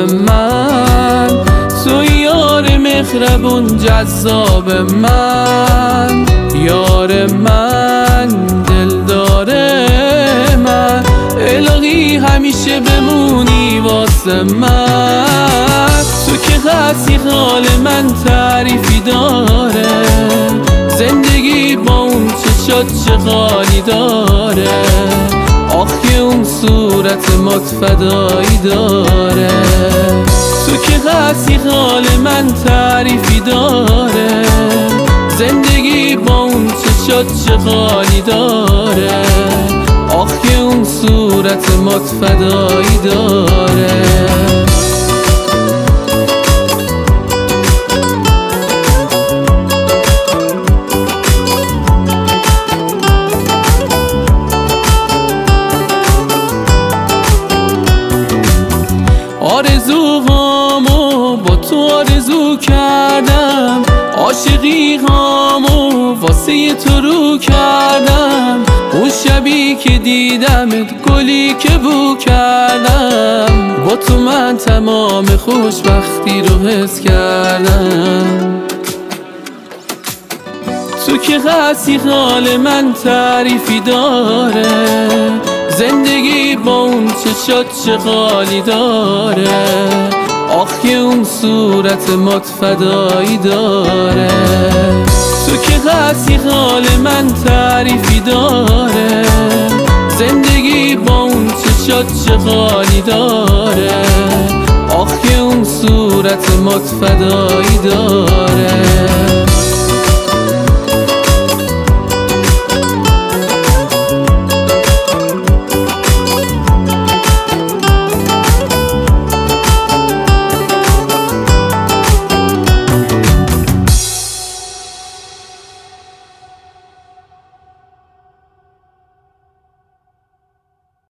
من، تو یار مهربون جذاب من، یار من دلدار من، الهی همیشه بمونی واسه من. تو که هستی حال من تعریفی داره، زندگی با اون چشات چه خالی داره، آخه اون صورت متفدایی داره. تو که هستی حال من تعریفی داره، زندگی با اون چشات چه خالی داره، آخه اون صورت متفدایی داره. آرزوهامو با تو آرزو کردم، عاشقی هامو واسه تو رو کردم، اون شبی که دیدمت گلی که بو کردم، با تو من تمام خوشبختی رو حس کردم. تو که هستی حال من تعریفی داره، زندگی با اون چشات چه خالی داره، آخه اون صورت متفدایی داره. تو که هستی حال من تعریفی داره، زندگی با اون چشات چه خالی داره، آخه اون صورت متفدایی داره.